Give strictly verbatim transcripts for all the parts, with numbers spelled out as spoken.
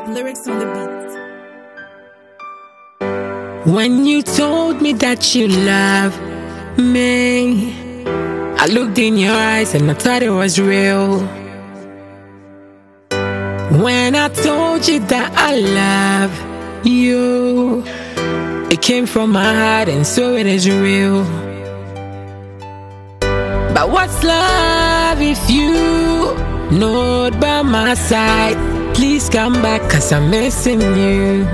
Lyrics on the beat. When you told me that you love me, I looked in your eyes and I thought it was real. When I told you that I love you, it came from my heart and so it is real. But what's love if you not by my side? Please come back, cause I'm missing you.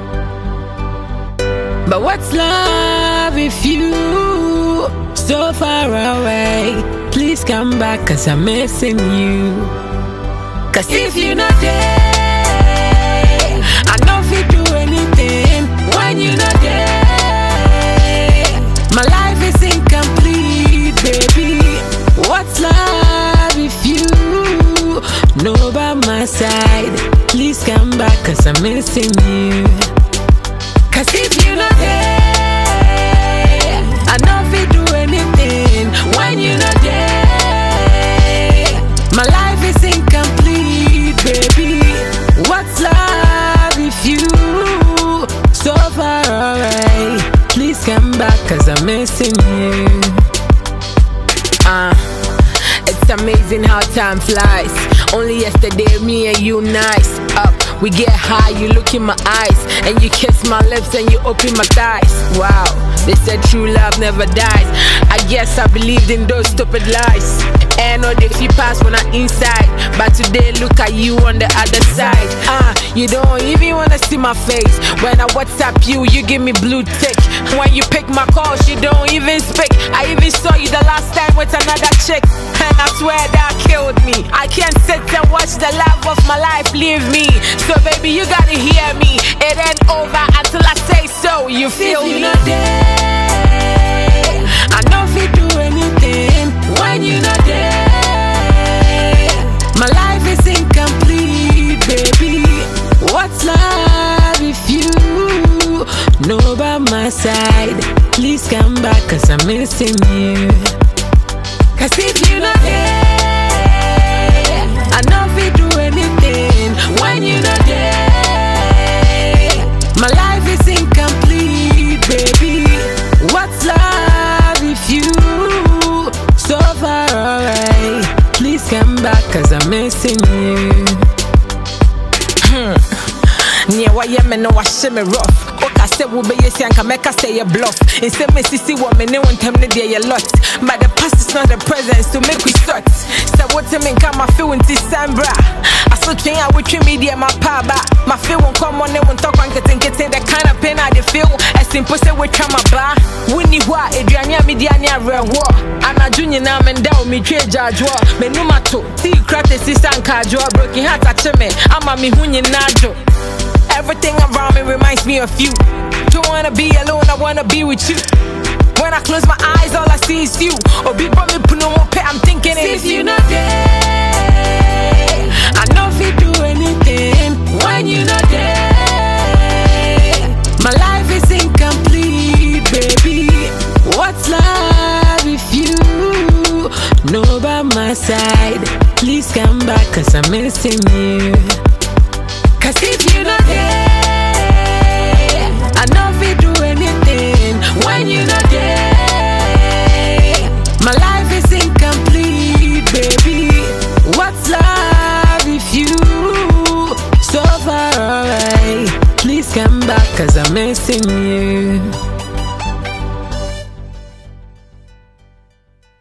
But what's love if you so far away? Please come back, cause I'm missing you. Cause if you're not there, I know if you do anything when you're not there. My life is incomplete, baby. What's love if you know by my side? Please come back, cause I'm missing you. Cause if you're not there, I know if you do anything when you're not there. My life is incomplete, baby. What's love if you so far away? Please come back, cause I'm missing you. Uh, it's amazing how time flies. Only yesterday, me and you nice. Up, we get high, you look in my eyes, and you kiss my lips and you open my thighs. Wow, they said true love never dies. I guess I believed in those stupid lies. And all they feel pass when I'm inside, but today look at you on the other side. Uh, you don't even wanna see my face. When I WhatsApp you, you give me blue tick. When you pick my calls, you don't even speak. I even saw you the last time with another chick, and I swear that killed me. I can't sit and watch the love of my life leave me. So baby, you gotta hear me. It ain't over until I say so. You feel me? If you're not there, I know if you do anything when you're not there. My life is incomplete, baby. What's love if you know by my side? Please come back, cause I'm missing you. Cause if you're not there, I know if you do anything when you're not there. My life is incomplete, baby. What's love if you so far away? Please come back, cause I'm missing you. Near why you know I shimmy rough. I said we'll be a can make us say a bluff. Instead me see what me know and tell me they a lot. But the past is not the present, so make we start. So what I mean come I feel in December. I saw train I would treat media my papa. My feel won't come on, they won't talk on getting getting the kind of pain I feel. As simple say we come a bar. Winnie wa Adriania media near real war. I'm a junior now and down me trade judge war. Me no matter. See crack the sister and casual broken heart at me. I'm a me hunyin najo. Everything around me reminds me of you. Don't wanna be alone, I wanna be with you. When I close my eyes, all I see is you. Oh, be me puno mo pe, I'm thinking it is you. If you're not there, I know if you do anything when you're not there. My life is incomplete, baby. What's love if you know by my side? Please come back, cause I'm missing you. Cause if you're not there, I know if you do anything when you're not there. My life is incomplete, baby. What's love if you so far away? Please come back, cause I'm missing you.